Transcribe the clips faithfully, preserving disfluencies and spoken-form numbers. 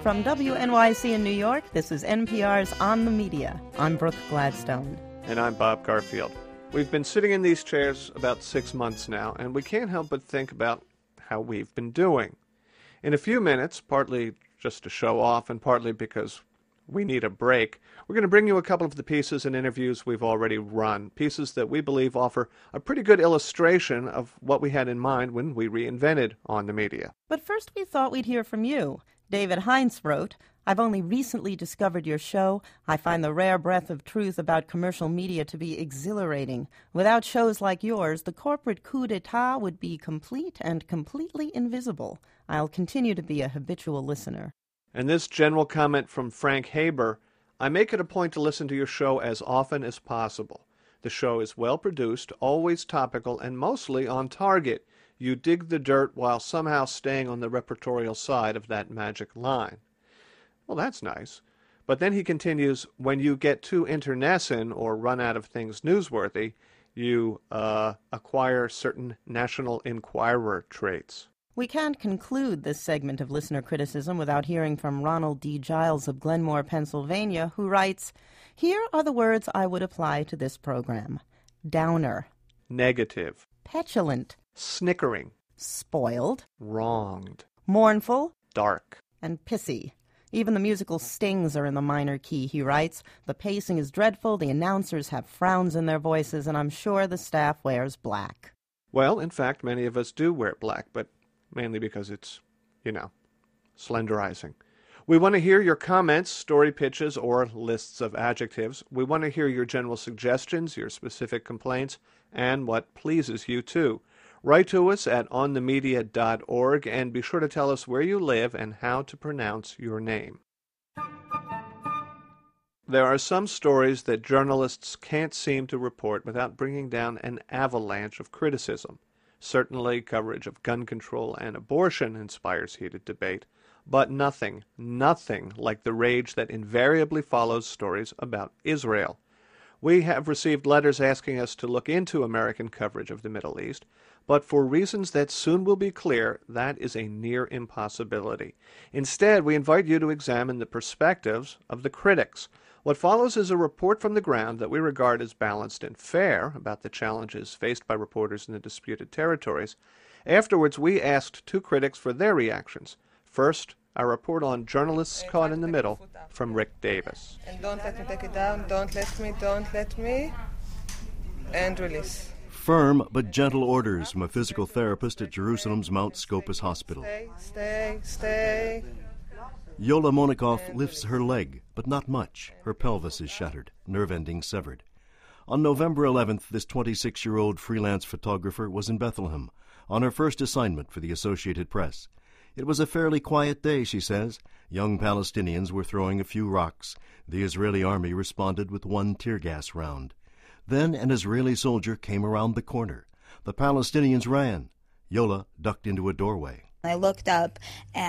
From W N Y C in New York, this is N P R's On the Media. I'm Brooke Gladstone. And I'm Bob Garfield. We've been sitting in these chairs about six months now, and we can't help but think about how we've been doing. In a few minutes, partly just to show off and partly because we need a break, we're going to bring you a couple of the pieces and interviews we've already run, pieces that we believe offer a pretty good illustration of what we had in mind when we reinvented On the Media. But first we thought we'd hear from you. David Heinz wrote, I've only recently discovered your show. I find the rare breath of truth about commercial media to be exhilarating. Without shows like yours, the corporate coup d'etat would be complete and completely invisible. I'll continue to be a habitual listener. And this general comment from Frank Haber, I make it a point to listen to your show as often as possible. The show is well produced, always topical, and mostly on target. You dig the dirt while somehow staying on the repertorial side of that magic line. Well, that's nice. But then he continues, when you get too internecine or run out of things newsworthy, you uh, acquire certain National Enquirer traits. We can't conclude this segment of listener criticism without hearing from Ronald D. Giles of Glenmore, Pennsylvania, who writes, Here are the words I would apply to this program. Downer. Negative. Petulant. Snickering. Spoiled. Wronged. Mournful. Dark. And pissy. Even the musical stings are in the minor key, he writes. The pacing is dreadful, the announcers have frowns in their voices, and I'm sure the staff wears black. Well, in fact, many of us do wear black, but mainly because it's, you know, slenderizing. We want to hear your comments, story pitches, or lists of adjectives. We want to hear your general suggestions, your specific complaints, and what pleases you, too. Write to us at on the media dot org, and be sure to tell us where you live and how to pronounce your name. There are some stories that journalists can't seem to report without bringing down an avalanche of criticism. Certainly, coverage of gun control and abortion inspires heated debate, but nothing, nothing like the rage that invariably follows stories about Israel. We have received letters asking us to look into American coverage of the Middle East, but for reasons that soon will be clear, that is a near impossibility. Instead, we invite you to examine the perspectives of the critics. What follows is a report from the ground that we regard as balanced and fair about the challenges faced by reporters in the disputed territories. Afterwards, we asked two critics for their reactions. First, a report on journalists caught in the middle from Rick Davis. And don't let me take it down, don't let me, don't let me, and release. Firm but gentle orders from a physical therapist at Jerusalem's Mount Scopus Hospital. Stay, stay, stay. Yola Monikoff lifts her leg, but not much. Her pelvis is shattered, nerve endings severed. On November eleventh, this twenty-six-year-old freelance photographer was in Bethlehem on her first assignment for the Associated Press. It was a fairly quiet day, she says. Young Palestinians were throwing a few rocks. The Israeli army responded with one tear gas round. Then an Israeli soldier came around the corner. The Palestinians ran. Yola ducked into a doorway. I looked up,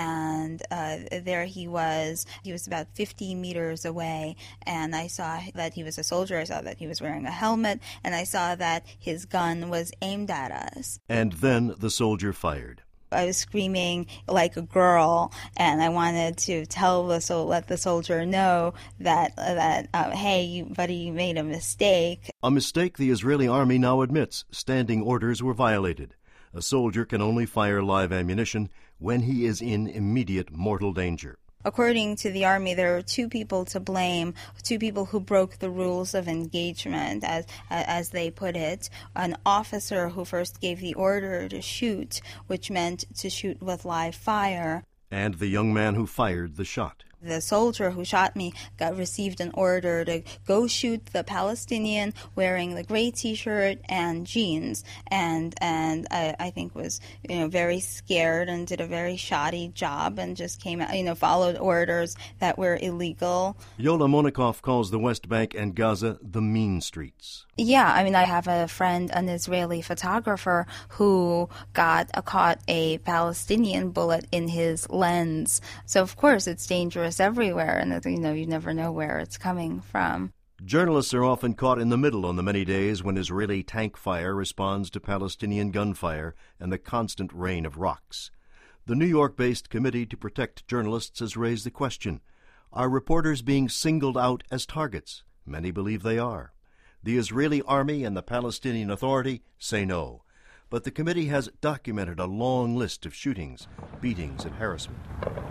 and uh, there he was. He was about fifty meters away, and I saw that he was a soldier. I saw that he was wearing a helmet, and I saw that his gun was aimed at us. And then the soldier fired. I was screaming like a girl, and I wanted to tell the so let the soldier know that uh, that uh, hey, you, buddy, you made a mistake. A mistake the Israeli army now admits. Standing orders were violated. A soldier can only fire live ammunition when he is in immediate mortal danger. According to the Army, there are two people to blame, two people who broke the rules of engagement, as as they put it. An officer who first gave the order to shoot, which meant to shoot with live fire. And the young man who fired the shot. The soldier who shot me got received an order to go shoot the Palestinian wearing the gray T-shirt and jeans, and and I, I think was you know very scared and did a very shoddy job and just came out you know followed orders that were illegal. Yola Monikoff calls the West Bank and Gaza the mean streets. Yeah, I mean I have a friend, an Israeli photographer, who got a, caught a Palestinian bullet in his lens. So of course it's dangerous everywhere, and you know you never know where it's coming from. Journalists are often caught in the middle on the many days when Israeli tank fire responds to Palestinian gunfire and the constant rain of rocks. The New York-based Committee to Protect Journalists has raised the question, are reporters being singled out as targets? Many believe they are. The Israeli Army and the Palestinian Authority say no. But the committee has documented a long list of shootings, beatings, and harassment.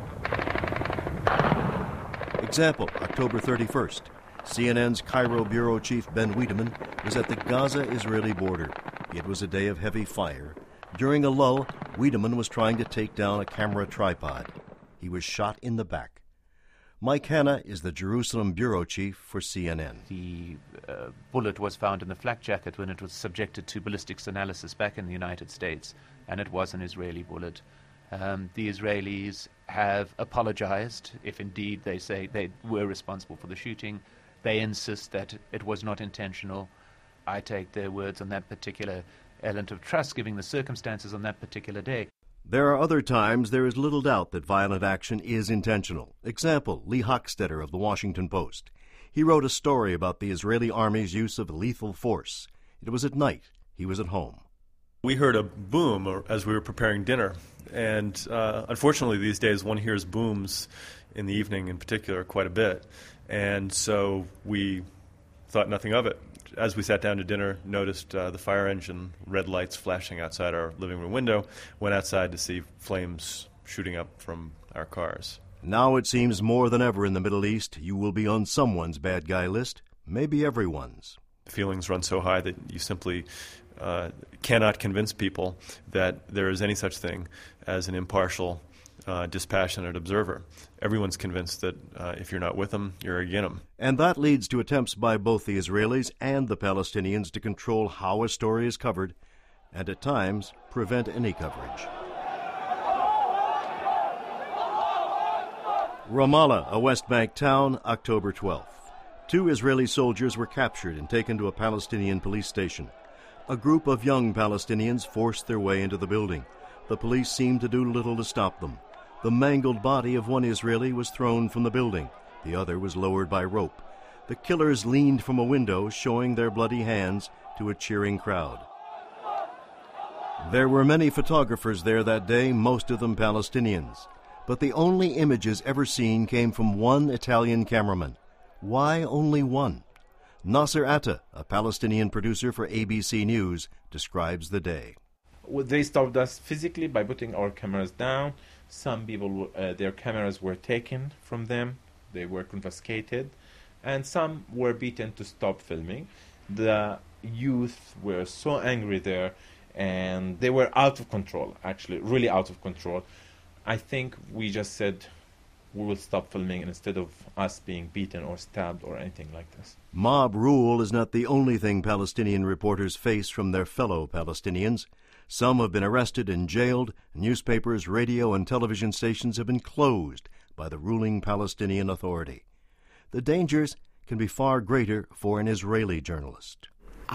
Example, October thirty-first. C N N's Cairo bureau chief Ben Wiedemann was at the Gaza-Israeli border. It was a day of heavy fire. During a lull, Wiedemann was trying to take down a camera tripod. He was shot in the back. Mike Hanna is the Jerusalem bureau chief for C N N. The uh, bullet was found in the flak jacket when it was subjected to ballistics analysis back in the United States, and it was an Israeli bullet. Um, the Israelis have apologized, if indeed they say they were responsible for the shooting. They insist that it was not intentional. I take their words on that particular element of trust, given the circumstances on that particular day. There are other times there is little doubt that violent action is intentional. Example, Lee Hochstetter of the Washington Post. He wrote a story about the Israeli army's use of lethal force. It was at night. He was at home. We heard a boom as we were preparing dinner, and uh, unfortunately these days one hears booms in the evening in particular quite a bit, and so we thought nothing of it. As we sat down to dinner, noticed uh, the fire engine red lights flashing outside our living room window, went outside to see flames shooting up from our cars. Now it seems more than ever in the Middle East you will be on someone's bad guy list, maybe everyone's. Feelings run so high that you simply uh, cannot convince people that there is any such thing as an impartial, uh, dispassionate observer. Everyone's convinced that uh, if you're not with them, you're against them. And that leads to attempts by both the Israelis and the Palestinians to control how a story is covered, and at times prevent any coverage. Ramallah, a West Bank town, October twelfth. Two Israeli soldiers were captured and taken to a Palestinian police station. A group of young Palestinians forced their way into the building. The police seemed to do little to stop them. The mangled body of one Israeli was thrown from the building. The other was lowered by rope. The killers leaned from a window, showing their bloody hands to a cheering crowd. There were many photographers there that day, most of them Palestinians. But the only images ever seen came from one Italian cameraman. Why only one? Nasser Atta, a Palestinian producer for A B C News, describes the day. They stopped us physically by putting our cameras down. Some people, uh, their cameras were taken from them. They were confiscated. And some were beaten to stop filming. The youth were so angry there, and they were out of control, actually, really out of control. I think we just said we will stop filming instead of us being beaten or stabbed or anything like this. Mob rule is not the only thing Palestinian reporters face from their fellow Palestinians. Some have been arrested and jailed. Newspapers, radio, and television stations have been closed by the ruling Palestinian Authority. The dangers can be far greater for an Israeli journalist.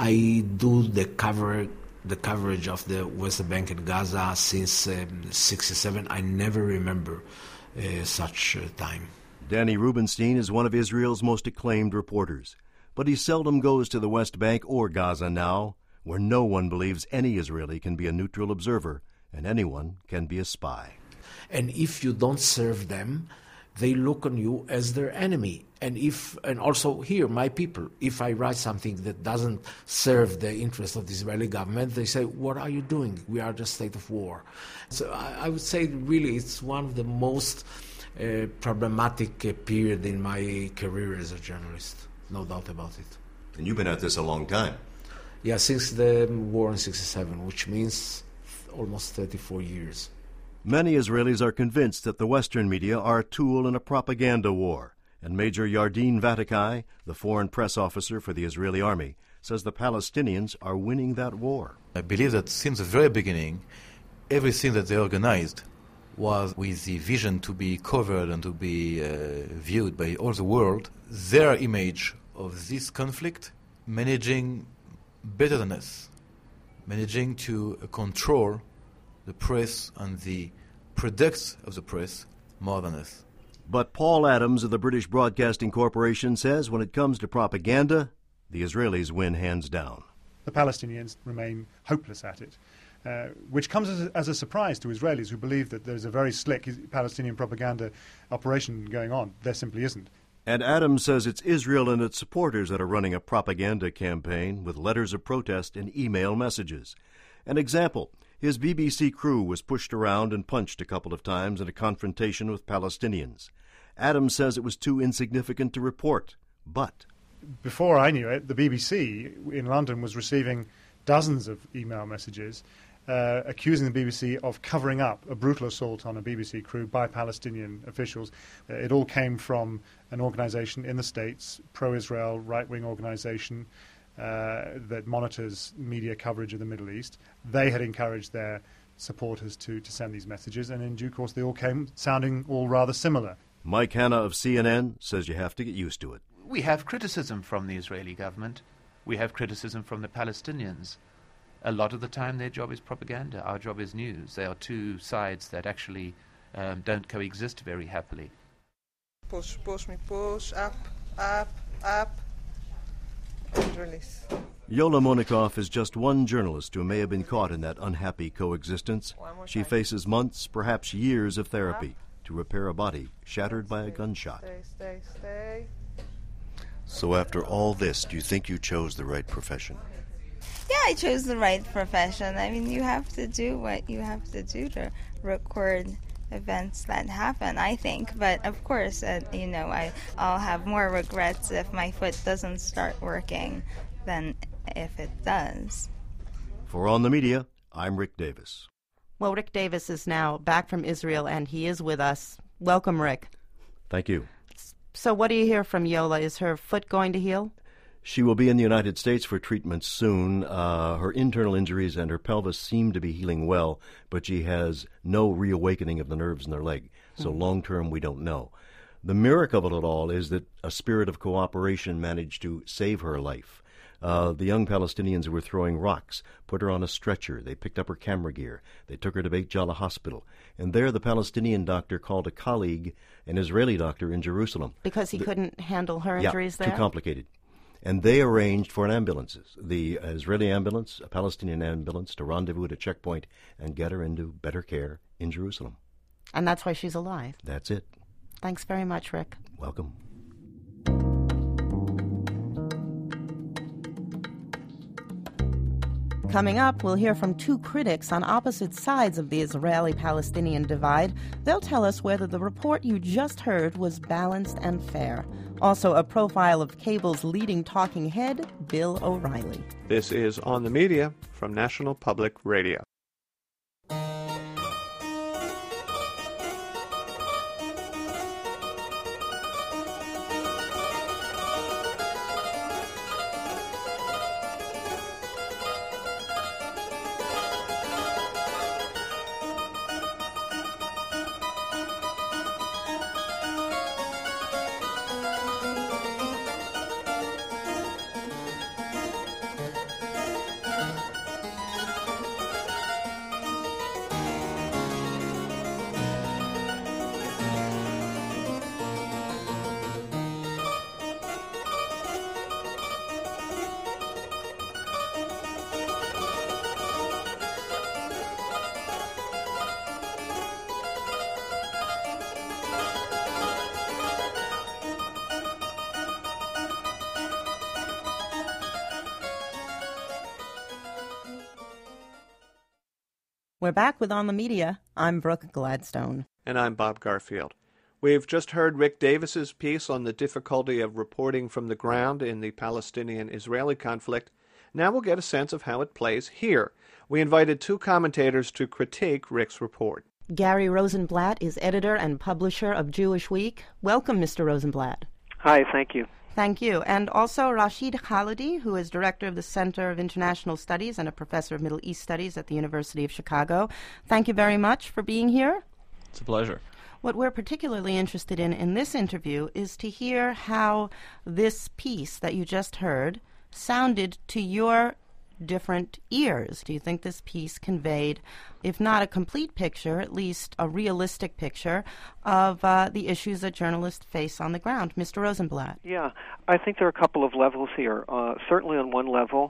I do the cover, the coverage of the West Bank and Gaza since um, sixty-seven. I never remember uh, such uh, time. Danny Rubenstein is one of Israel's most acclaimed reporters, but he seldom goes to the West Bank or Gaza now, where no one believes any Israeli can be a neutral observer and anyone can be a spy. And if you don't serve them, they look on you as their enemy. And if, and also here, my people, if I write something that doesn't serve the interest of the Israeli government, they say, what are you doing? We are in a state of war. So I, I would say really it's one of the most uh, problematic uh, period in my career as a journalist, no doubt about it. And you've been at this a long time. Yeah, since the war in sixty-seven, which means almost thirty-four years. Many Israelis are convinced that the Western media are a tool in a propaganda war, and Major Yardin Vatakai, the foreign press officer for the Israeli army, says the Palestinians are winning that war. I believe that since the very beginning, everything that they organized was with the vision to be covered and to be uh, viewed by all the world. Their image of this conflict managing better than us, managing to uh, control the press and the products of the press more than us. But Paul Adams of the British Broadcasting Corporation says when it comes to propaganda, the Israelis win hands down. The Palestinians remain hopeless at it. uh, which comes as a, as a surprise to Israelis who believe that there's a very slick Palestinian propaganda operation going on. There simply isn't. And Adams says it's Israel and its supporters that are running a propaganda campaign with letters of protest and email messages. An example, his B B C crew was pushed around and punched a couple of times in a confrontation with Palestinians. Adams says it was too insignificant to report, but... Before I knew it, the B B C in London was receiving dozens of email messages uh, accusing the B B C of covering up a brutal assault on a B B C crew by Palestinian officials. Uh, it all came from an organization in the States, pro-Israel, right-wing organization, uh, that monitors media coverage of the Middle East. They had encouraged their supporters to, to send these messages, and in due course they all came sounding all rather similar. Mike Hanna of C N N says you have to get used to it. We have criticism from the Israeli government. We have criticism from the Palestinians. A lot of the time their job is propaganda. Our job is news. They are two sides that actually um, don't coexist very happily. Push, push me, push, up, up, up, and release. Yola Monikoff is just one journalist who may have been caught in that unhappy coexistence. She faces months, perhaps years of therapy to repair a body shattered by a gunshot. Stay, stay, stay. So after all this, do you think you chose the right profession? Yeah, I chose the right profession. I mean, you have to do what you have to do to record events that happen, I think. But of course, uh, you know, I, I'll have more regrets if my foot doesn't start working than if it does. For On the Media, I'm Rick Davis. Well, Rick Davis is now back from Israel, and he is with us. Welcome, Rick. Thank you. So what do you hear from Yola? Is her foot going to heal? She will be in the United States for treatment soon. Uh, her internal injuries and her pelvis seem to be healing well, but she has no reawakening of the nerves in her leg. So mm-hmm. long-term, we don't know. The miracle of it all is that a spirit of cooperation managed to save her life. Uh, the young Palestinians who were throwing rocks put her on a stretcher. They picked up her camera gear. They took her to Beit Jala Hospital. And there the Palestinian doctor called a colleague, an Israeli doctor in Jerusalem. Because he the, couldn't handle her injuries yeah, there? Too complicated. And they arranged for an ambulance, the Israeli ambulance, a Palestinian ambulance, to rendezvous at a checkpoint and get her into better care in Jerusalem. And that's why she's alive. That's it. Thanks very much, Rick. Welcome. Coming up, we'll hear from two critics on opposite sides of the Israeli-Palestinian divide. They'll tell us whether the report you just heard was balanced and fair. Also, a profile of cable's leading talking head, Bill O'Reilly. This is On the Media from National Public Radio. We're back with On the Media. I'm Brooke Gladstone. And I'm Bob Garfield. We've just heard Rick Davis's piece on the difficulty of reporting from the ground in the Palestinian-Israeli conflict. Now we'll get a sense of how it plays here. We invited two commentators to critique Rick's report. Gary Rosenblatt is editor and publisher of Jewish Week. Welcome, Mister Rosenblatt. Hi, thank you. Thank you. And also Rashid Khalidi, who is director of the Center of International Studies and a professor of Middle East Studies at the University of Chicago. Thank you very much for being here. It's a pleasure. What we're particularly interested in in this interview is to hear how this piece that you just heard sounded to your different ears. Do you think this piece conveyed, if not a complete picture, at least a realistic picture of uh, the issues that journalists face on the ground? Mister Rosenblatt. Yeah, I think there are a couple of levels here. Uh, certainly on one level,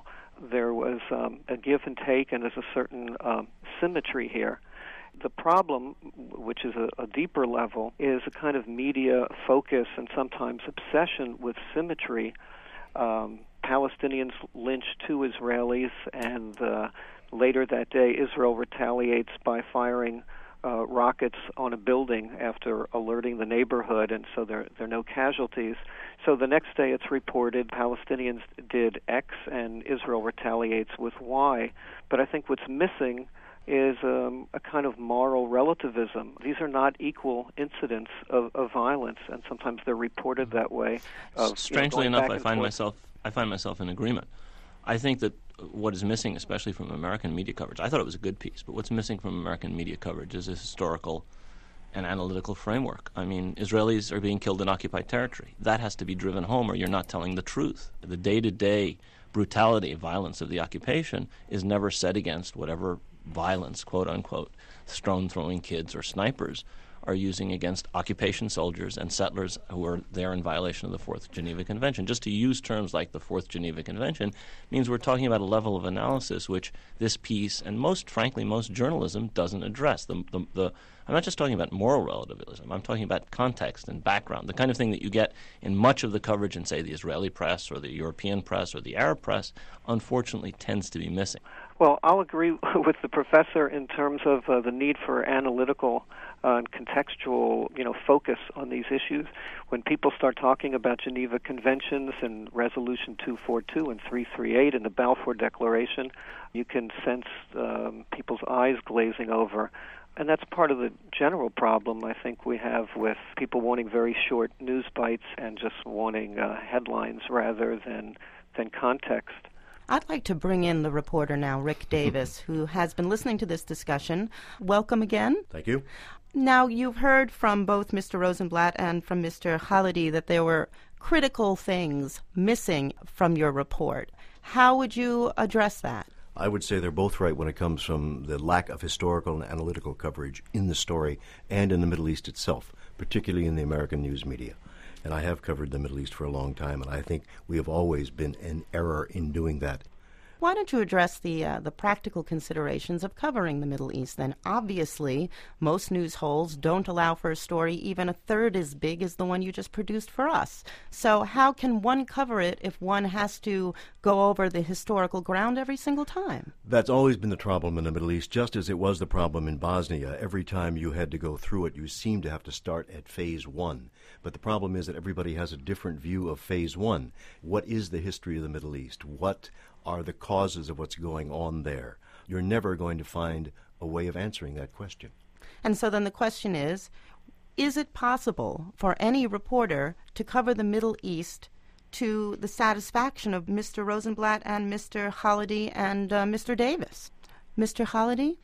there was um, a give and take, and there's a certain um, symmetry here. The problem, which is a, a deeper level, is a kind of media focus and sometimes obsession with symmetry. Um, Palestinians lynch two Israelis, and uh, later that day Israel retaliates by firing uh, rockets on a building after alerting the neighborhood, and so there, there are no casualties. So the next day it's reported Palestinians did X and Israel retaliates with Y. But I think what's missing is um, a kind of moral relativism. These are not equal incidents of, of violence, and sometimes they're reported that way. Of, Strangely you know, enough, I find forth. myself I find myself in agreement. I think that what is missing, especially from American media coverage, I thought it was a good piece, but what's missing from American media coverage is a historical and analytical framework. I mean, Israelis are being killed in occupied territory. That has to be driven home, or you're not telling the truth. The day-to-day brutality, violence of the occupation is never set against whatever violence, quote-unquote, stone-throwing kids or snipers are using against occupation soldiers and settlers who are there in violation of the Fourth Geneva Convention. Just to use terms like the Fourth Geneva Convention means we're talking about a level of analysis which this piece, and most frankly, most journalism doesn't address. The, the, the, I'm not just talking about moral relativism. I'm talking about context and background, the kind of thing that you get in much of the coverage in, say, the Israeli press or the European press or the Arab press, unfortunately tends to be missing. Well, I'll agree with the professor in terms of uh, the need for analytical uh, and contextual, you know, focus on these issues. When people start talking about Geneva Conventions and Resolution two forty-two and three thirty-eight and the Balfour Declaration, you can sense um, people's eyes glazing over. And that's part of the general problem, I think, we have with people wanting very short news bites and just wanting uh, headlines rather than than context. I'd like to bring in the reporter now, Rick Davis, who has been listening to this discussion. Welcome again. Thank you. Now, you've heard from both Mister Rosenblatt and from Mister Khalidi that there were critical things missing from your report. How would you address that? I would say they're both right when it comes from the lack of historical and analytical coverage in the story and in the Middle East itself, particularly in the American news media. And I have covered the Middle East for a long time, and I think we have always been in error in doing that. Why don't you address the uh, the practical considerations of covering the Middle East then? Obviously, most news holes don't allow for a story even a third as big as the one you just produced for us. So how can one cover it if one has to go over the historical ground every single time? That's always been the problem in the Middle East, just as it was the problem in Bosnia. Every time you had to go through it, you seemed to have to start at phase one. But the problem is that everybody has a different view of phase one. What is the history of the Middle East? What are the causes of what's going on there? You're never going to find a way of answering that question. And so then the question is, is it possible for any reporter to cover the Middle East to the satisfaction of Mister Rosenblatt and Mister Khalidi and uh, Mister Davis? Mister Khalidi?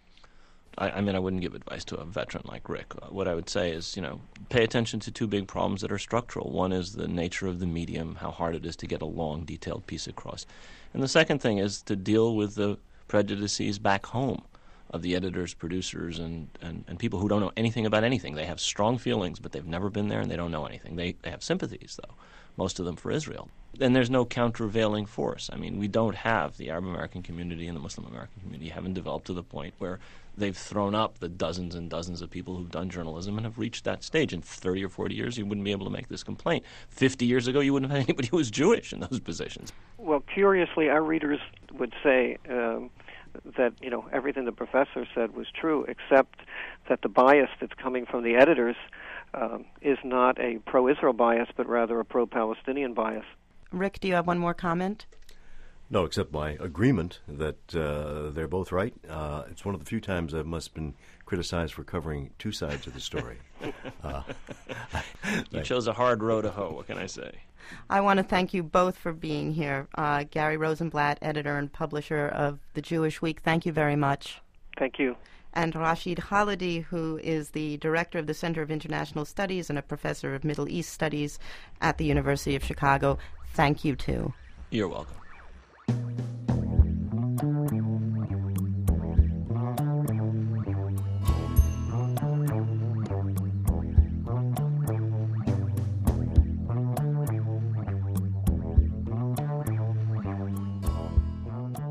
I, I mean, I wouldn't give advice to a veteran like Rick. Uh, what I would say is, you know, pay attention to two big problems that are structural. One is the nature of the medium, how hard it is to get a long, detailed piece across. And the second thing is to deal with the prejudices back home of the editors, producers, and, and, and people who don't know anything about anything. They have strong feelings, but they've never been there and they don't know anything. They, they have sympathies, though, most of them for Israel. And there's no countervailing force. I mean, we don't have the Arab American community and the Muslim American community haven't developed to the point where they've thrown up the dozens and dozens of people who've done journalism and have reached that stage. In thirty or forty years, you wouldn't be able to make this complaint. fifty years ago, you wouldn't have had anybody who was Jewish in those positions. Well, curiously, our readers would say um, that, you know, everything the professor said was true, except that the bias that's coming from the editors um, is not a pro-Israel bias, but rather a pro-Palestinian bias. Rick, do you have one more comment? No, except my agreement that uh, they're both right. Uh, it's one of the few times I must have been criticized for covering two sides of the story. Uh, you chose a hard row to hoe, what can I say? I want to thank you both for being here. Uh, Gary Rosenblatt, editor and publisher of The Jewish Week, thank you very much. Thank you. And Rashid Khalidi, who is the director of the Center of International Studies and a professor of Middle East Studies at the University of Chicago, thank you too. You're welcome.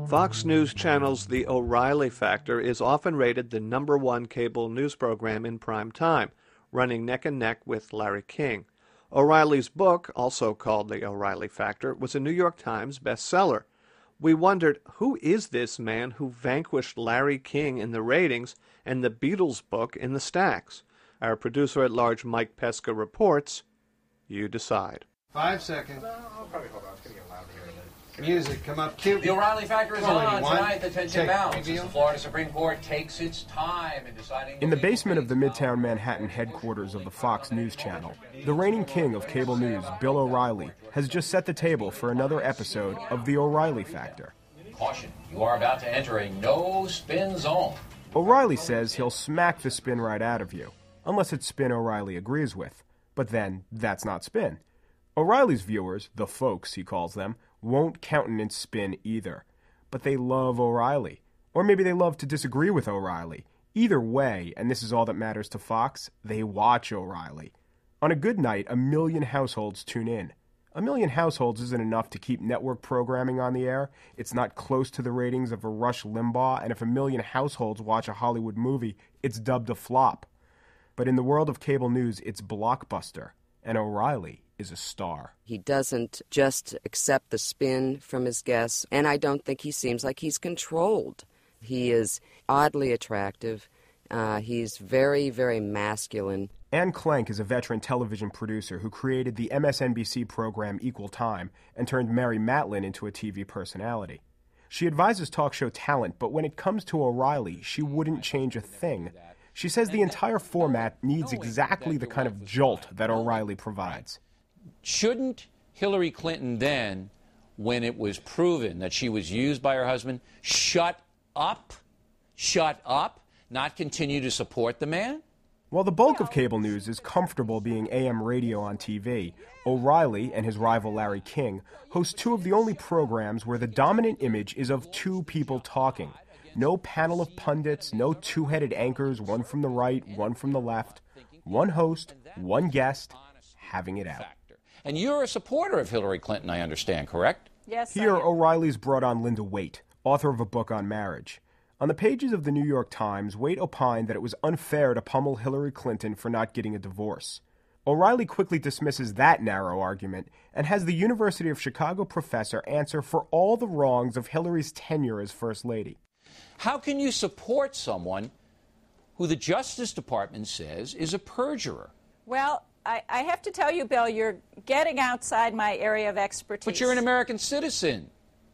Fox News Channel's The O'Reilly Factor is often rated the number one cable news program in prime time, running neck and neck with Larry King. O'Reilly's book, also called The O'Reilly Factor, was a New York Times bestseller. We wondered, who is this man who vanquished Larry King in the ratings and the Beatles book in the stacks? Our producer-at-large Mike Pesca reports. You decide. Five seconds. No, I'll probably hold on. It's going to get loud here. Music, come up, cute. The O'Reilly Factor is Only on one. tonight. The tension mounts. Take- The Florida Supreme Court takes its time in deciding. In the basement of the Midtown Manhattan headquarters of the Fox News Channel, the reigning king of cable news, Bill O'Reilly, has just set the table for another episode of The O'Reilly Factor. Caution, you are about to enter a no-spin zone. O'Reilly says he'll smack the spin right out of you, unless it's spin O'Reilly agrees with. But then, that's not spin. O'Reilly's viewers, the folks he calls them, won't countenance spin either. But they love O'Reilly. Or maybe they love to disagree with O'Reilly. Either way, and this is all that matters to Fox, they watch O'Reilly. On a good night, a million households tune in. A million households isn't enough to keep network programming on the air. It's not close to the ratings of a Rush Limbaugh, and if a million households watch a Hollywood movie, it's dubbed a flop. But in the world of cable news, it's blockbuster. And O'Reilly is a star. He doesn't just accept the spin from his guests, and I don't think he seems like he's controlled. He is oddly attractive. Uh, he's very, very masculine. Ann Clank is a veteran television producer who created the M S N B C program Equal Time and turned Mary Matlin into a T V personality. She advises talk show talent, but when it comes to O'Reilly, she wouldn't change a thing. She says the entire format needs exactly the kind of jolt that O'Reilly provides. Shouldn't Hillary Clinton then, when it was proven that she was used by her husband, shut up, shut up, not continue to support the man? While the bulk of cable news is comfortable being A M radio on T V, O'Reilly and his rival Larry King host two of the only programs where the dominant image is of two people talking. No panel of pundits, no two-headed anchors, one from the right, one from the left. One host, one guest, having it out. And you're a supporter of Hillary Clinton, I understand, correct? Yes. Here, O'Reilly's brought on Linda Waite, author of a book on marriage. On the pages of the New York Times, Waite opined that it was unfair to pummel Hillary Clinton for not getting a divorce. O'Reilly quickly dismisses that narrow argument and has the University of Chicago professor answer for all the wrongs of Hillary's tenure as First Lady. How can you support someone who the Justice Department says is a perjurer? Well, I, I have to tell you, Bill, you're getting outside my area of expertise. But you're an American citizen.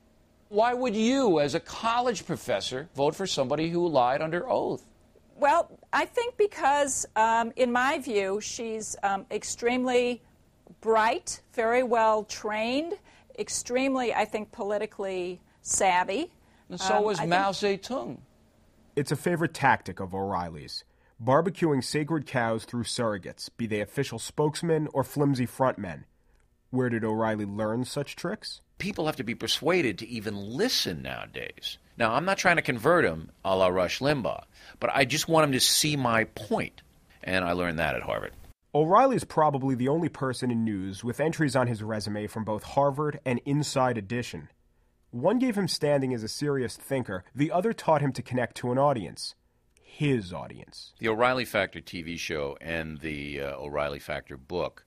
Why would you, as a college professor, vote for somebody who lied under oath? Well, I think because, um, in my view, she's um, extremely bright, very well trained, extremely, I think, politically savvy. And so um, was I Mao think... Zedong. It's a favorite tactic of O'Reilly's, barbecuing sacred cows through surrogates, be they official spokesmen or flimsy frontmen. Where did O'Reilly learn such tricks? People have to be persuaded to even listen nowadays. Now, I'm not trying to convert them a la Rush Limbaugh, but I just want them to see my point. And I learned that at Harvard. O'Reilly's probably the only person in news with entries on his resume from both Harvard and Inside Edition. One gave him standing as a serious thinker, the other taught him to connect to an audience. His audience. The O'Reilly Factor T V show and the uh, O'Reilly Factor book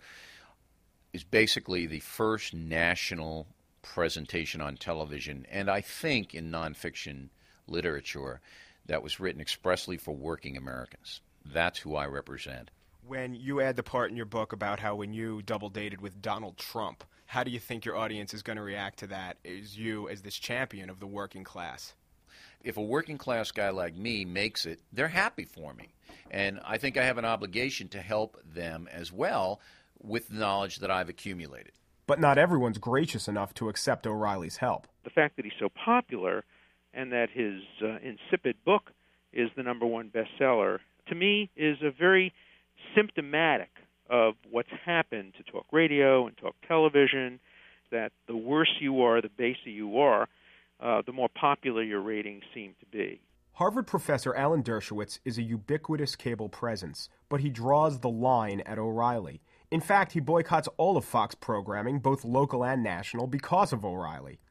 is basically the first national presentation on television, and I think in nonfiction literature, that was written expressly for working Americans. That's who I represent. When you add the part in your book about how when you double dated with Donald Trump, how do you think your audience is going to react to that as you as this champion of the working class? If a working class guy like me makes it, they're happy for me. And I think I have an obligation to help them as well with the knowledge that I've accumulated. But not everyone's gracious enough to accept O'Reilly's help. The fact that he's so popular and that his uh, insipid book is the number one bestseller, to me, is a very symptomatic of what's happened to talk radio and talk television, that the worse you are, the baser you are, uh, the more popular your ratings seem to be. Harvard professor Alan Dershowitz is a ubiquitous cable presence, but he draws the line at O'Reilly. In fact, he boycotts all of Fox programming, both local and national, because of O'Reilly.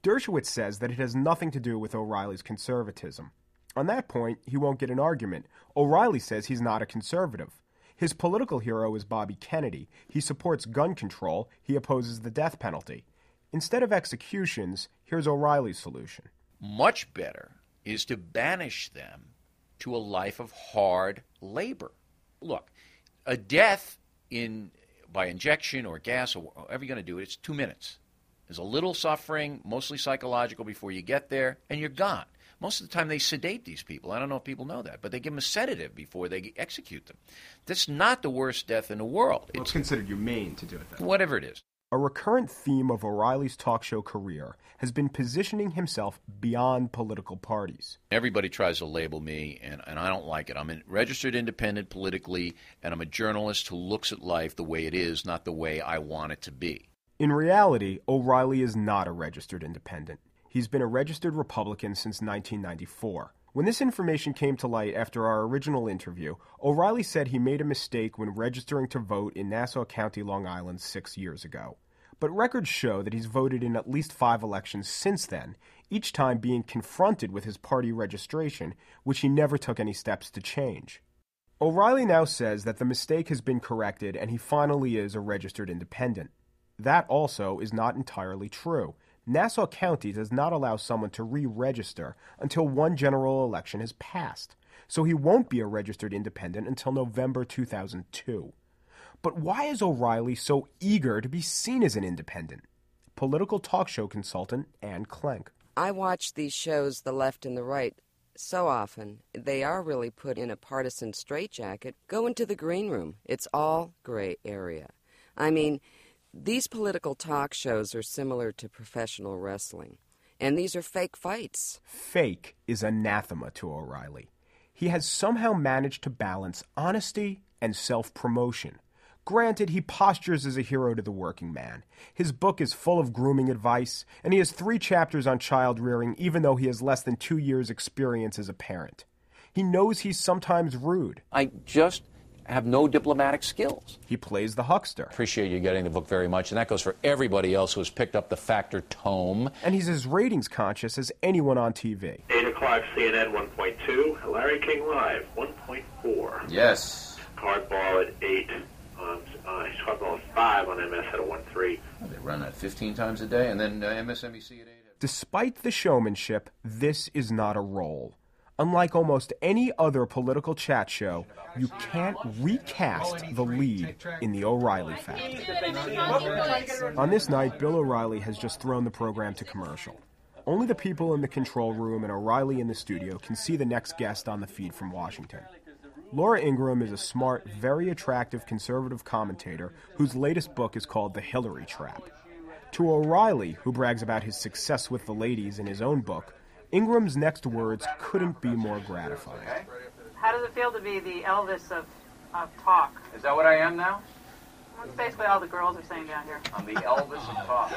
Dershowitz says that it has nothing to do with O'Reilly's conservatism. On that point, he won't get an argument. O'Reilly says he's not a conservative. His political hero is Bobby Kennedy. He supports gun control. He opposes the death penalty. Instead of executions, here's O'Reilly's solution. Much better is to banish them to a life of hard labor. Look, a death in by injection or gas or whatever you're going to do it, it's two minutes. There's a little suffering, mostly psychological, before you get there, and you're gone. Most of the time they sedate these people. I don't know if people know that, but they give them a sedative before they execute them. That's not the worst death in the world. Well, it's considered humane to do it that way. Whatever it is. A recurrent theme of O'Reilly's talk show career has been positioning himself beyond political parties. Everybody tries to label me, and, and I don't like it. I'm a registered independent politically, and I'm a journalist who looks at life the way it is, not the way I want it to be. In reality, O'Reilly is not a registered independent. He's been a registered Republican since nineteen ninety-four. When this information came to light after our original interview, O'Reilly said he made a mistake when registering to vote in Nassau County, Long Island, six years ago. But records show that he's voted in at least five elections since then, each time being confronted with his party registration, which he never took any steps to change. O'Reilly now says that the mistake has been corrected and he finally is a registered independent. That also is not entirely true. Nassau County does not allow someone to re-register until one general election has passed, so he won't be a registered independent until November two thousand two. But why is O'Reilly so eager to be seen as an independent? Political talk show consultant Ann Klenk. I watch these shows, the left and the right, so often. They are really put in a partisan straitjacket. Go into the green room. It's all gray area. I mean, these political talk shows are similar to professional wrestling, and these are fake fights. Fake is anathema to O'Reilly. He has somehow managed to balance honesty and self-promotion. Granted, he postures as a hero to the working man. His book is full of grooming advice, and he has three chapters on child rearing, even though he has less than two years' experience as a parent. He knows he's sometimes rude. I just have no diplomatic skills. He plays the huckster. Appreciate you getting the book very much, and that goes for everybody else who has picked up the Factor tome. And he's as ratings conscious as anyone on T V. eight o'clock C N N one point two, Larry King Live one point four. Yes. Hardball at eight, um, uh, Hardball at five on M S at a one three. Well, they run that fifteen times a day, and then uh, M S N B C at eight. Despite the showmanship, this is not a role. Unlike almost any other political chat show, you can't recast the lead in the O'Reilly Factor. On this night, Bill O'Reilly has just thrown the program to commercial. Only the people in the control room and O'Reilly in the studio can see the next guest on the feed from Washington. Laura Ingraham is a smart, very attractive conservative commentator whose latest book is called The Hillary Trap. To O'Reilly, who brags about his success with the ladies in his own book, Ingram's next words couldn't be more gratifying. How does it feel to be the Elvis of, of talk? Is that what I am now? That's basically all the girls are saying down here. I'm the Elvis of talk.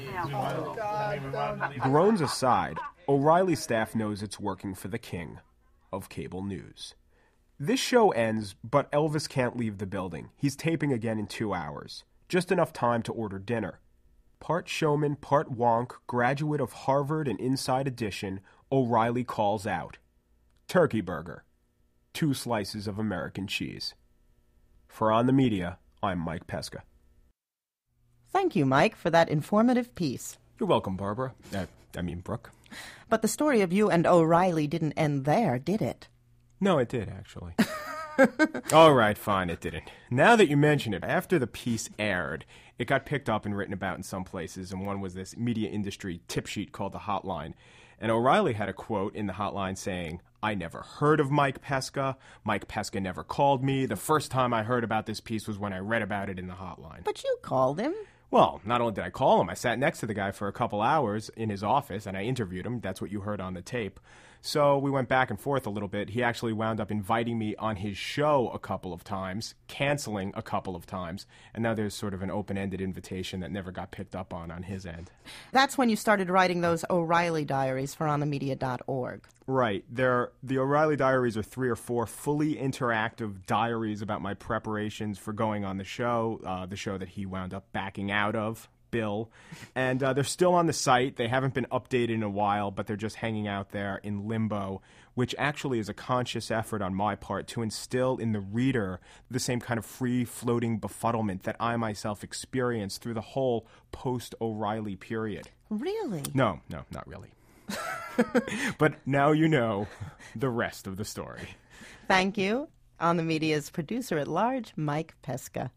Yeah. Groans aside, O'Reilly's staff knows it's working for the king of cable news. This show ends, but Elvis can't leave the building. He's taping again in two hours. Just enough time to order dinner. Part showman, part wonk, graduate of Harvard and Inside Edition, O'Reilly calls out, "Turkey burger. Two slices of American cheese." For On the Media, I'm Mike Pesca. Thank you, Mike, for that informative piece. You're welcome, Barbara. Uh, I mean, Brooke. But the story of you and O'Reilly didn't end there, did it? No, it did, actually. All right, fine, it didn't. Now that you mention it, after the piece aired, it got picked up and written about in some places, and one was this media industry tip sheet called The Hotline. And O'Reilly had a quote in the hotline saying, "I never heard of Mike Pesca. Mike Pesca never called me. The first time I heard about this piece was when I read about it in the hotline." But you called him. Well, not only did I call him, I sat next to the guy for a couple hours in his office, and I interviewed him. That's what you heard on the tape. So we went back and forth a little bit. He actually wound up inviting me on his show a couple of times, canceling a couple of times, and now there's sort of an open-ended invitation that never got picked up on on his end. That's when you started writing those O'Reilly diaries for on the media dot org. Right. They're, the O'Reilly diaries are three or four fully interactive diaries about my preparations for going on the show, uh, the show that he wound up backing out of Bill. And uh, they're still on the site. They haven't been updated in a while, but they're just hanging out there in limbo, which actually is a conscious effort on my part to instill in the reader the same kind of free-floating befuddlement that I myself experienced through the whole post-O'Reilly period. Really? No, no, not really. But now you know the rest of the story. Thank you. On the Media's producer-at-large, Mike Pesca.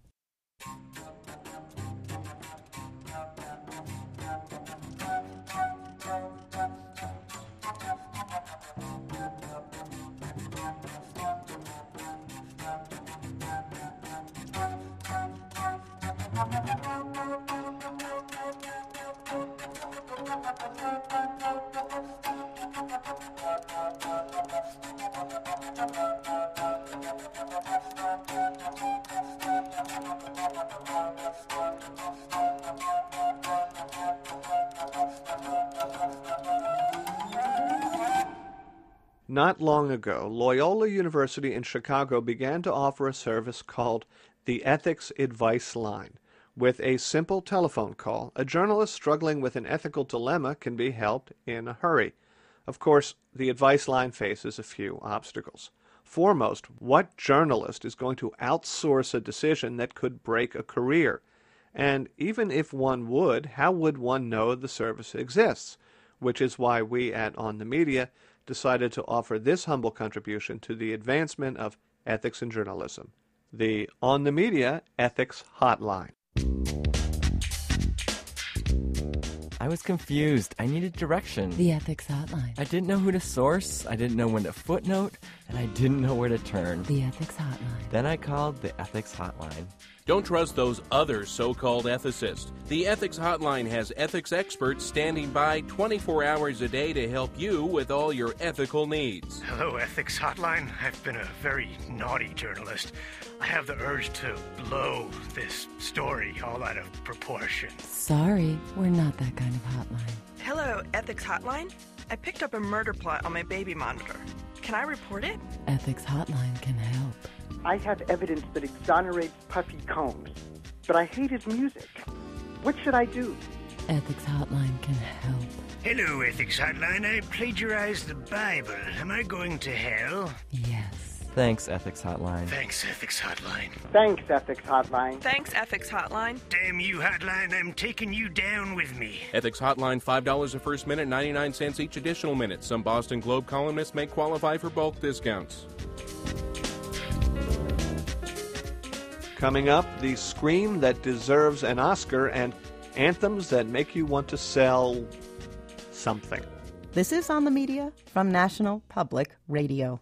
Not long ago, Loyola University in Chicago began to offer a service called the Ethics Advice Line. With a simple telephone call, a journalist struggling with an ethical dilemma can be helped in a hurry. Of course, the advice line faces a few obstacles. Foremost, what journalist is going to outsource a decision that could break a career? And even if one would, how would one know the service exists? Which is why we at On the Media decided to offer this humble contribution to the advancement of ethics in journalism, the On the Media Ethics Hotline. I was confused. I needed direction. The Ethics Hotline. I didn't know who to source, I didn't know when to footnote, and I didn't know where to turn. The Ethics Hotline. Then I called the Ethics Hotline. Don't trust those other so-called ethicists. The Ethics Hotline has ethics experts standing by twenty-four hours a day to help you with all your ethical needs. Hello, Ethics Hotline. I've been a very naughty journalist. I have the urge to blow this story all out of proportion. Sorry, we're not that kind of hotline. Hello, Ethics Hotline. I picked up a murder plot on my baby monitor. Can I report it? Ethics Hotline can help. I have evidence that exonerates Puffy Combs, but I hate his music. What should I do? Ethics Hotline can help. Hello, Ethics Hotline. I plagiarized the Bible. Am I going to hell? Yes. Thanks, Ethics Hotline. Thanks, Ethics Hotline. Thanks, Ethics Hotline. Thanks, Ethics Hotline. Damn you, Hotline. I'm taking you down with me. Ethics Hotline, five dollars a first minute, ninety-nine cents each additional minute. Some Boston Globe columnists may qualify for bulk discounts. Coming up, the scream that deserves an Oscar and anthems that make you want to sell something. This is On the Media from National Public Radio.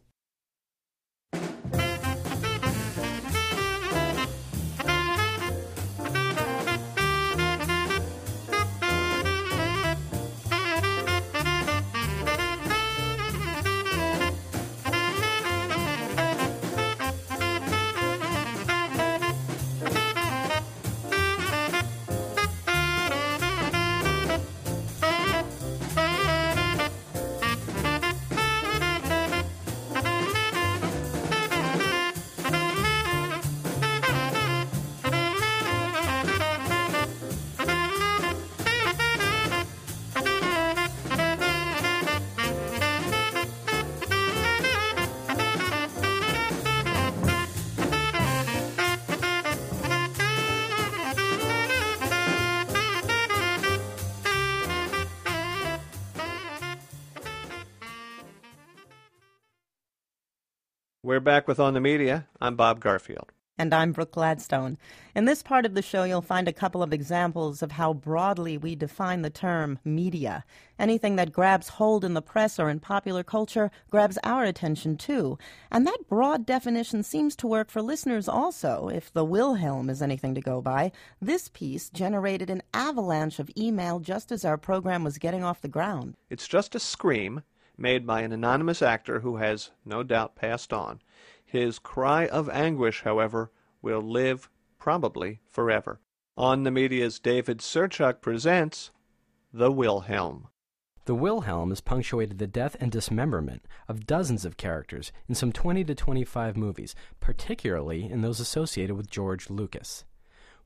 We're back with On the Media. I'm Bob Garfield. And I'm Brooke Gladstone. In this part of the show, you'll find a couple of examples of how broadly we define the term media. Anything that grabs hold in the press or in popular culture grabs our attention, too. And that broad definition seems to work for listeners also. If the Wilhelm is anything to go by, this piece generated an avalanche of email just as our program was getting off the ground. It's just a scream made by an anonymous actor who has no doubt passed on. His cry of anguish, however, will live probably forever. On the Media's David Serchuk presents The Wilhelm. The Wilhelm has punctuated the death and dismemberment of dozens of characters in some twenty to twenty-five movies, particularly in those associated with George Lucas.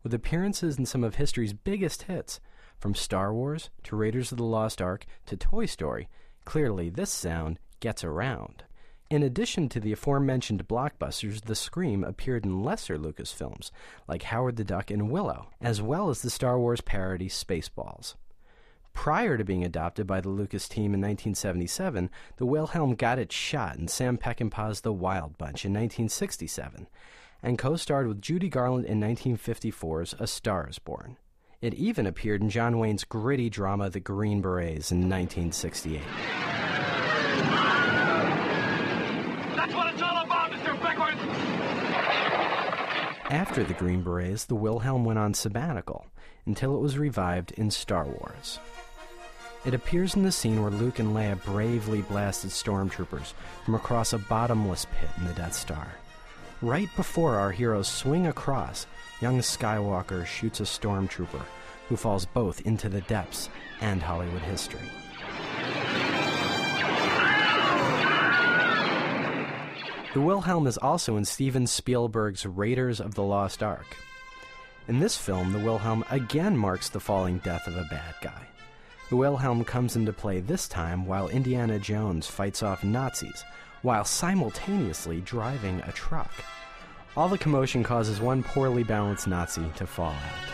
with appearances in some of history's biggest hits, from Star Wars to Raiders of the Lost Ark to Toy Story. Clearly, this sound gets around. In addition to the aforementioned blockbusters, the Scream appeared in lesser Lucasfilms, like Howard the Duck and Willow, as well as the Star Wars parody Spaceballs. Prior to being adopted by the Lucas team in nineteen seventy-seven, the Wilhelm got its shot in Sam Peckinpah's The Wild Bunch in nineteen sixty-seven, and co-starred with Judy Garland in nineteen fifty-four's A Star is Born. It even appeared in John Wayne's gritty drama The Green Berets in nineteen sixty-eight. That's what it's all about, Mister Bickford! After The Green Berets, the Wilhelm went on sabbatical, until it was revived in Star Wars. It appears in the scene where Luke and Leia bravely blasted stormtroopers from across a bottomless pit in the Death Star. Right before our heroes swing across, young Skywalker shoots a stormtrooper, who falls both into the depths and Hollywood history. The Wilhelm is also in Steven Spielberg's Raiders of the Lost Ark. In this film, the Wilhelm again marks the falling death of a bad guy. The Wilhelm comes into play this time while Indiana Jones fights off Nazis, while simultaneously driving a truck. All the commotion causes one poorly balanced Nazi to fall out.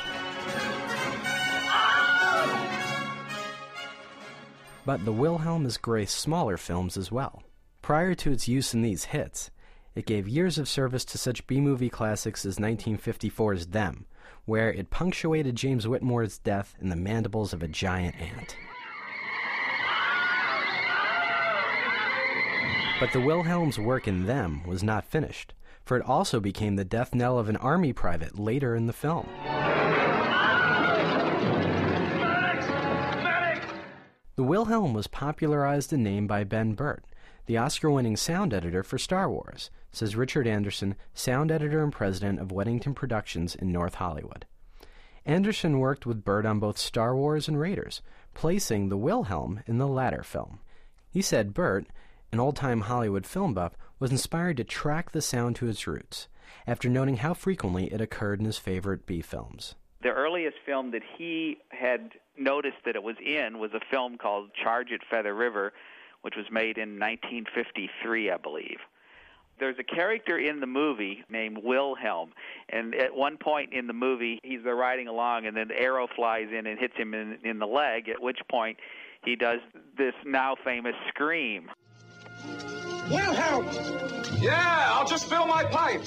But the Wilhelm has graced smaller films as well. Prior to its use in these hits, it gave years of service to such B-movie classics as nineteen fifty-four's Them, where it punctuated James Whitmore's death in the mandibles of a giant ant. But the Wilhelm's work in Them was not finished, for it also became the death knell of an army private later in the film. Medics! Medics! The Wilhelm was popularized and named by Ben Burtt, the Oscar-winning sound editor for Star Wars, says Richard Anderson, sound editor and president of Weddington Productions in North Hollywood. Anderson worked with Burtt on both Star Wars and Raiders, placing the Wilhelm in the latter film. He said Burtt, an old-time Hollywood film buff, was inspired to track the sound to its roots, after noting how frequently it occurred in his favorite B-films. The earliest film that he had noticed that it was in was a film called Charge at Feather River, which was made in nineteen fifty-three, I believe. There's a character in the movie named Wilhelm, and at one point in the movie, he's there riding along, and then the arrow flies in and hits him in, in the leg, at which point he does this now famous scream. Wilhelm! Yeah, I'll just fill my pipe.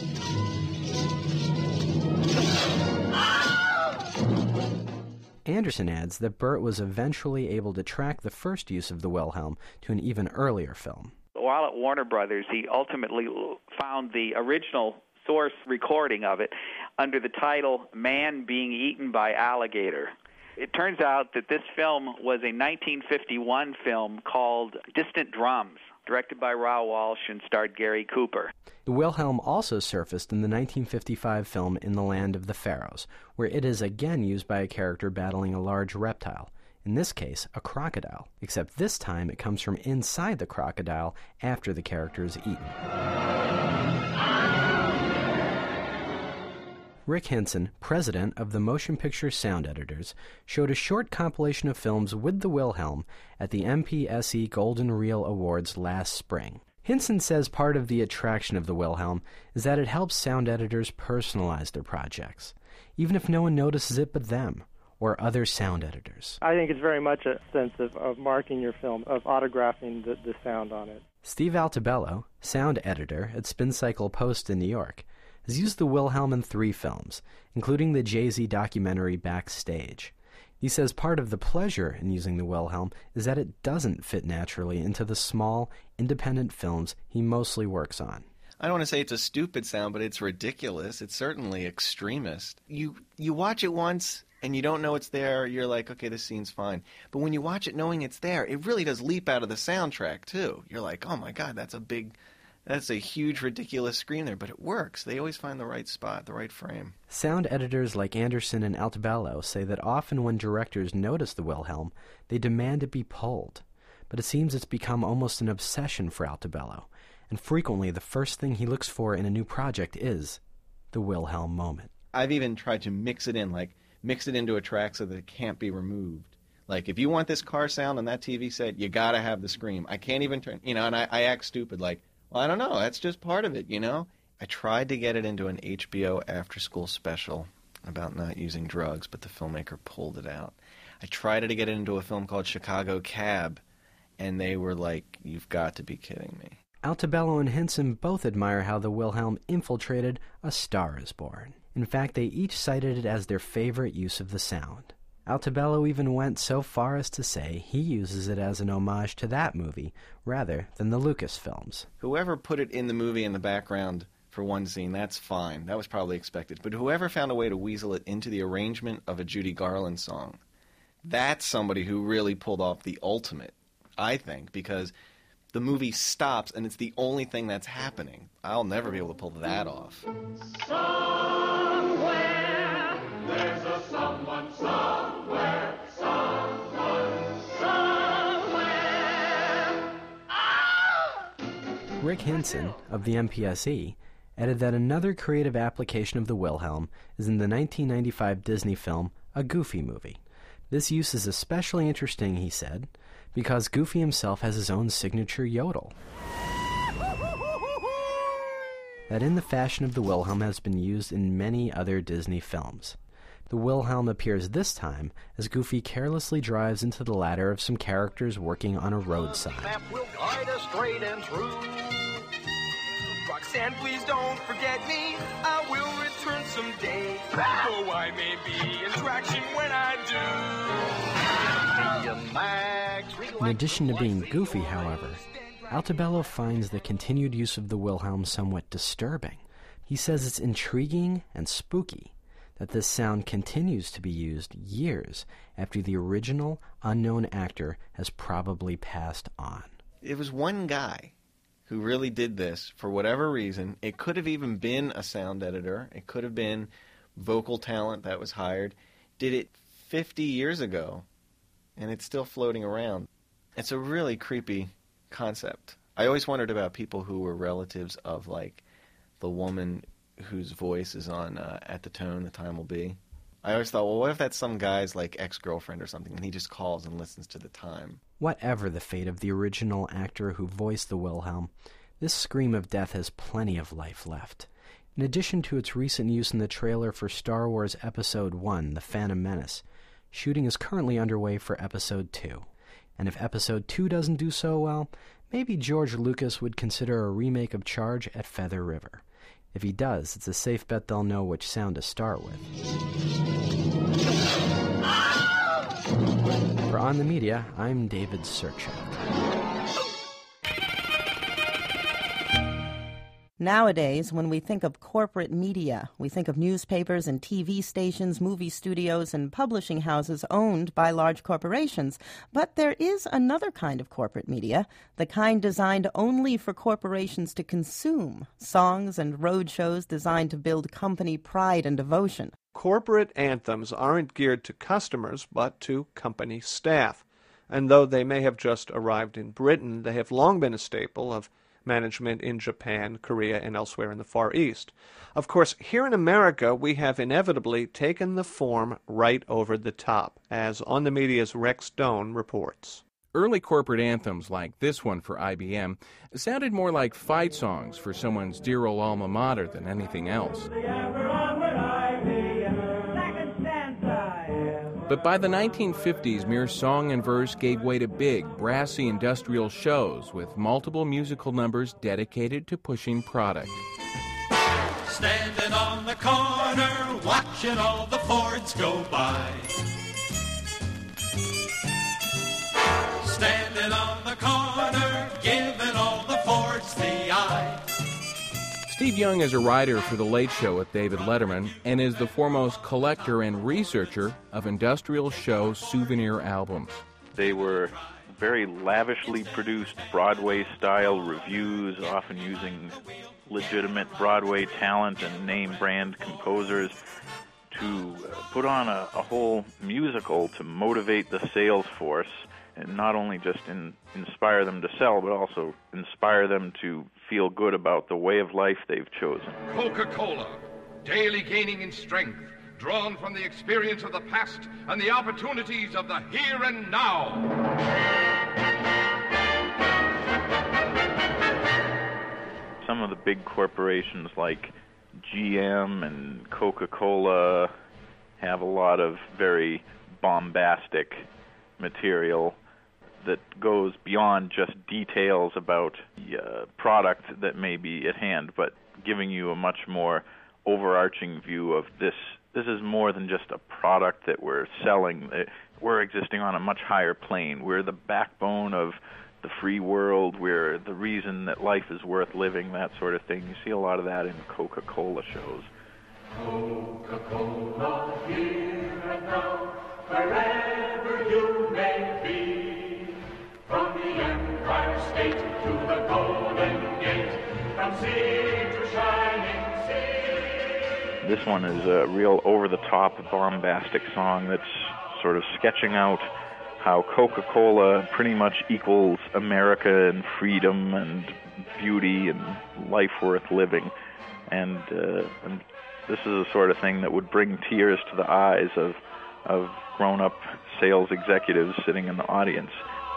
Anderson adds that Burtt was eventually able to track the first use of the Wilhelm to an even earlier film. While at Warner Brothers, he ultimately found the original source recording of it under the title Man Being Eaten by Alligator. It turns out that this film was a nineteen fifty-one film called Distant Drums, directed by Raoul Walsh and starred Gary Cooper. The Wilhelm also surfaced in the nineteen fifty-five film In the Land of the Pharaohs, where it is again used by a character battling a large reptile, in this case, a crocodile, except this time it comes from inside the crocodile after the character is eaten. Rick Hinson, president of the Motion Picture Sound Editors, showed a short compilation of films with the Wilhelm at the M P S E Golden Reel Awards last spring. Hinson says part of the attraction of the Wilhelm is that it helps sound editors personalize their projects, even if no one notices it but them, or other sound editors. I think it's very much a sense of, of marking your film, of autographing the, the sound on it. Steve Altobello, sound editor at Spin Cycle Post in New York, has used the Wilhelm in three films, including the Jay-Z documentary Backstage. He says part of the pleasure in using the Wilhelm is that it doesn't fit naturally into the small, independent films he mostly works on. I don't want to say it's a stupid sound, but it's ridiculous. It's certainly extremist. You you watch it once and you don't know it's there, you're like, okay, this scene's fine. But when you watch it knowing it's there, it really does leap out of the soundtrack, too. You're like, oh my God, that's a big... That's a huge, ridiculous scream there, but it works. They always find the right spot, the right frame. Sound editors like Anderson and Altobello say that often when directors notice the Wilhelm, they demand it be pulled. But it seems it's become almost an obsession for Altobello, and frequently the first thing he looks for in a new project is the Wilhelm moment. I've even tried to mix it in, like mix it into a track so that it can't be removed. Like, if you want this car sound on that T V set, you gotta have the scream. I can't even turn, you know, and I, I act stupid, like, well, I don't know, that's just part of it, you know? I tried to get it into an H B O after-school special about not using drugs, but the filmmaker pulled it out. I tried to get it into a film called Chicago Cab, and they were like, you've got to be kidding me. Altobello and Henson both admire how the Wilhelm infiltrated A Star is Born. In fact, they each cited it as their favorite use of the sound. Altobello even went so far as to say he uses it as an homage to that movie rather than the Lucas films. Whoever put it in the movie in the background for one scene, that's fine. That was probably expected. But whoever found a way to weasel it into the arrangement of a Judy Garland song, that's somebody who really pulled off the ultimate, I think, because the movie stops and it's the only thing that's happening. I'll never be able to pull that off. Somewhere there's a someone somewhere, someone somewhere. Ah! Rick Henson of the M P S E added that another creative application of the Wilhelm is in the nineteen ninety-five Disney film A Goofy Movie. This use is especially interesting, he said, because Goofy himself has his own signature yodel that in the fashion of the Wilhelm has been used in many other Disney films. The Wilhelm appears this time as Goofy carelessly drives into the ladder of some characters working on a roadside. Map will guide us straight and true. Roxanne, please don't forget me. I will return someday. Though I may be in traction when I do. In addition to being goofy, however, Altobello finds the continued use of the Wilhelm somewhat disturbing. He says it's intriguing and spooky that this sound continues to be used years after the original unknown actor has probably passed on. It was one guy who really did this for whatever reason. It could have even been a sound editor. It could have been vocal talent that was hired. Did it fifty years ago, and it's still floating around. It's a really creepy concept. I always wondered about people who were relatives of, like, the woman whose voice is on uh, At the Tone, The Time Will Be. I always thought, well, what if that's some guy's, like, ex-girlfriend or something, and he just calls and listens to the time? Whatever the fate of the original actor who voiced the Wilhelm, this scream of death has plenty of life left. In addition to its recent use in the trailer for Star Wars Episode one, The Phantom Menace, shooting is currently underway for Episode two. And if Episode two doesn't do so well, maybe George Lucas would consider a remake of Charge at Feather River. If he does, it's a safe bet they'll know which sound to start with. For On the Media, I'm David Serchak. Nowadays, when we think of corporate media, we think of newspapers and T V stations, movie studios, and publishing houses owned by large corporations. But there is another kind of corporate media, the kind designed only for corporations to consume, songs and road shows designed to build company pride and devotion. Corporate anthems aren't geared to customers, but to company staff. And though they may have just arrived in Britain, they have long been a staple of management in Japan, Korea, and elsewhere in the Far East. Of course, here in America, we have inevitably taken the form right over the top, as On the Media's Rex Stone reports. Early corporate anthems like this one for I B M sounded more like fight songs for someone's dear old alma mater than anything else. But by the nineteen fifties, mere song and verse gave way to big, brassy industrial shows with multiple musical numbers dedicated to pushing product. Standing on the corner, watching all the Fords go by. Standing on the corner, giving all the Fords the eye. Steve Young is a writer for The Late Show with David Letterman and is the foremost collector and researcher of industrial show souvenir albums. They were very lavishly produced Broadway-style reviews, often using legitimate Broadway talent and name-brand composers to put on a, a whole musical to motivate the sales force and not only just in, inspire them to sell, but also inspire them to feel good about the way of life they've chosen. Coca-Cola, daily gaining in strength, drawn from the experience of the past and the opportunities of the here and now. Some of the big corporations like G M and Coca-Cola have a lot of very bombastic material that goes beyond just details about the uh, product that may be at hand, but giving you a much more overarching view of this. This is more than just a product that we're selling. We're existing on a much higher plane. We're the backbone of the free world. We're the reason that life is worth living, that sort of thing. You see a lot of that in Coca-Cola shows. Coca-Cola, here and now, wherever you may be, from the Empire State to the Golden Gate, from sea to shining sea. This one is a real over-the-top, bombastic song that's sort of sketching out how Coca-Cola pretty much equals America and freedom and beauty and life worth living. And, uh, and this is the sort of thing that would bring tears to the eyes of, of grown-up sales executives sitting in the audience.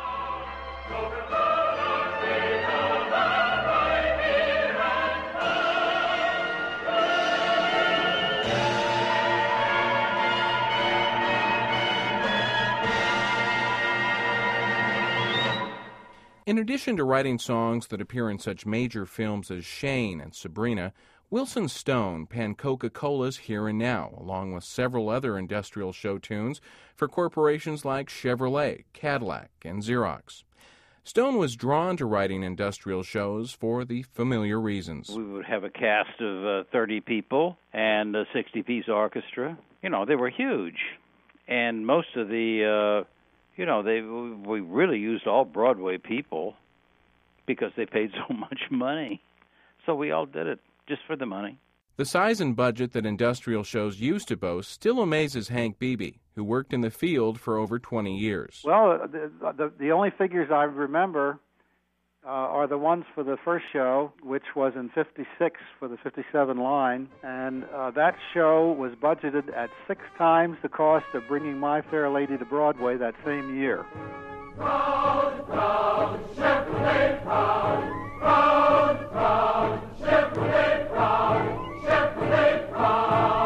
In addition to writing songs that appear in such major films as Shane and Sabrina, Wilson Stone penned Coca-Cola's Here and Now, along with several other industrial show tunes for corporations like Chevrolet, Cadillac, and Xerox. Stone was drawn to writing industrial shows for the familiar reasons. We would have a cast of uh, thirty people and a sixty-piece orchestra. You know, they were huge. And most of the... Uh, You know, they we really used all Broadway people because they paid so much money. So we all did it just for the money. The size and budget that industrial shows used to boast still amazes Hank Beebe, who worked in the field for over twenty years. Well, the, the, the only figures I remember uh, are the ones for the first show, which was in fifty-six for the fifty-seven line. And uh, that show was budgeted at six times the cost of bringing My Fair Lady to Broadway that same year. Proud, proud, Chevrolet proud, proud, proud, Chevrolet proud, Chevrolet proud.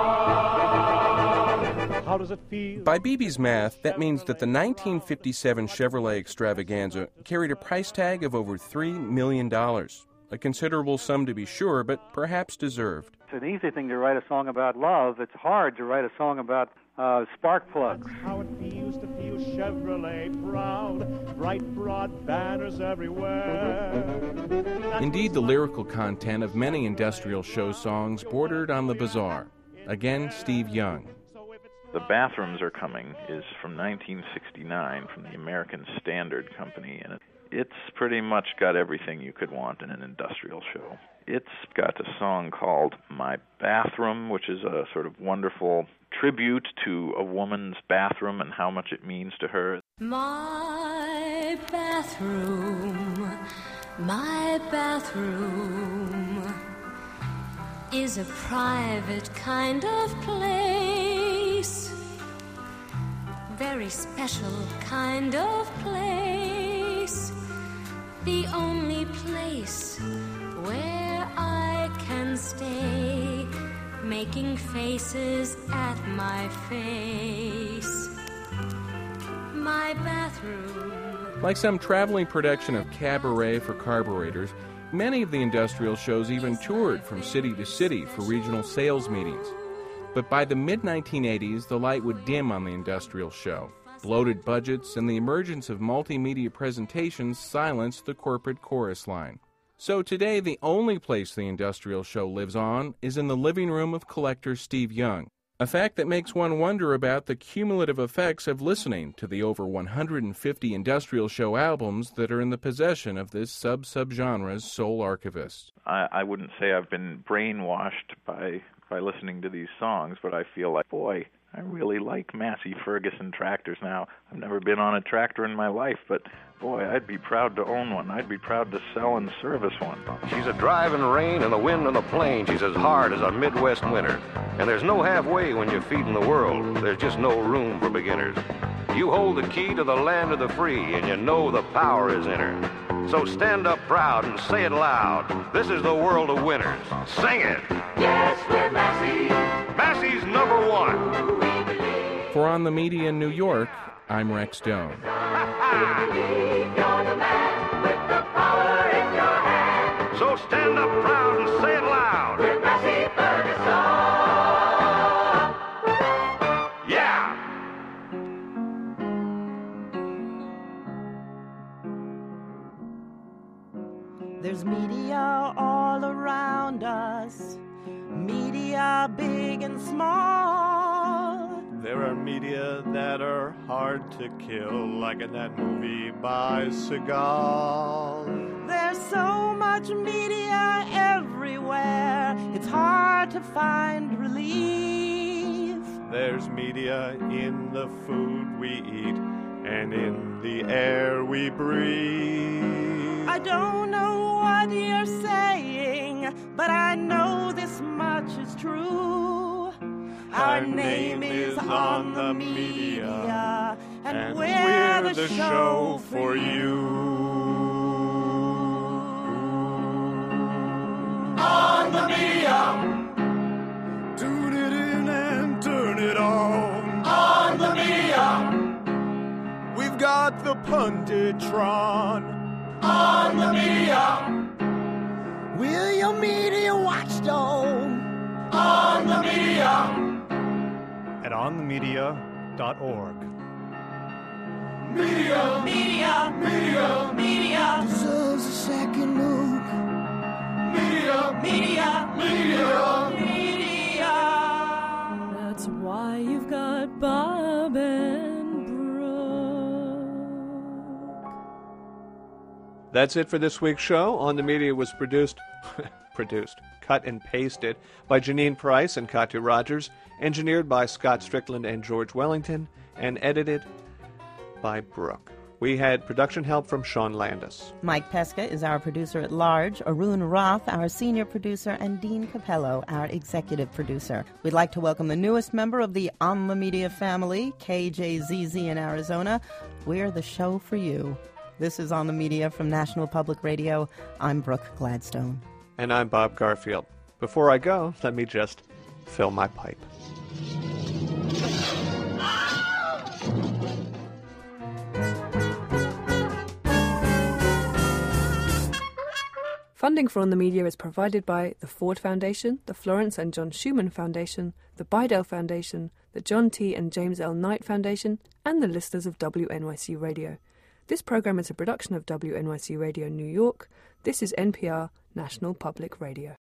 How does it feel? By Beebe's math, that means that the nineteen fifty-seven Chevrolet Extravaganza carried a price tag of over three million dollars. A considerable sum to be sure, but perhaps deserved. It's an easy thing to write a song about love. It's hard to write a song about uh, spark plugs. How it feels to feel Chevrolet proud, bright broad banners everywhere. Indeed, the lyrical content of many industrial show songs bordered on the bizarre. Again, Steve Young. The Bathrooms Are Coming is from nineteen sixty-nine from the American Standard Company, and it, it's pretty much got everything you could want in an industrial show. It's got a song called My Bathroom, which is a sort of wonderful tribute to a woman's bathroom and how much it means to her. My bathroom, my bathroom is a private kind of place. Very special kind of place. The only place where I can stay, making faces at my face. My bathroom. Like some traveling production of Cabaret for carburetors, many of the industrial shows even toured from city to city for regional sales meetings. But by the mid nineteen eighties, the light would dim on the industrial show. Bloated budgets and the emergence of multimedia presentations silenced the corporate chorus line. So today, the only place the industrial show lives on is in the living room of collector Steve Young, a fact that makes one wonder about the cumulative effects of listening to the over one hundred fifty industrial show albums that are in the possession of this sub-subgenre's sole archivist. I, I wouldn't say I've been brainwashed by by listening to these songs, but I feel like, boy, I really like Massey Ferguson tractors now. I've never been on a tractor in my life, but boy, I'd be proud to own one. I'd be proud to sell and service one. She's a driving rain and the wind on the plain. She's as hard as a Midwest winter. And there's no halfway when you're feeding the world. There's just no room for beginners. You hold the key to the land of the free, and you know the power is in her. So stand up proud and say it loud. This is the world of winners. Sing it! Yes, we're Massey. Massey's number one. For On the Media in New York, I'm Rex Stone. You're the man with the power in your hand. So stand up proud and say it loud. With Massey Ferguson. Yeah! There's media all around us, media big and small. There are media that are hard to kill, like in that movie by Seagal. There's so much media everywhere, it's hard to find relief. There's media in the food we eat and in the air we breathe. I don't know what you're saying, but I know this much is true. Our name is on the media, and we're the show for you. On the media. Tune it in and turn it on. On the media. We've got the Punditron. On the media. We're your media watchdog. On the media. At on the media dot org. Media, media, media, media deserves a second look. Media, media, media, media. That's why you've got Bob and Brooke. That's it for this week's show. On the Media was produced, produced, cut and pasted by Janine Price and Katya Rogers, engineered by Scott Strickland and George Wellington, and edited by Brooke. We had production help from Sean Landis. Mike Pesca is our producer at large, Arun Roth, our senior producer, and Dean Capello, our executive producer. We'd like to welcome the newest member of the On the Media family, K J Z Z in Arizona. We're the show for you. This is On the Media from National Public Radio. I'm Brooke Gladstone. And I'm Bob Garfield. Before I go, let me just fill my pipe. Funding for On the Media is provided by the Ford Foundation, the Florence and John Schumann Foundation, the Bidell Foundation, the John T. and James L. Knight Foundation, and the listeners of W N Y C Radio. This program is a production of W N Y C Radio New York. This is N P R, National Public Radio.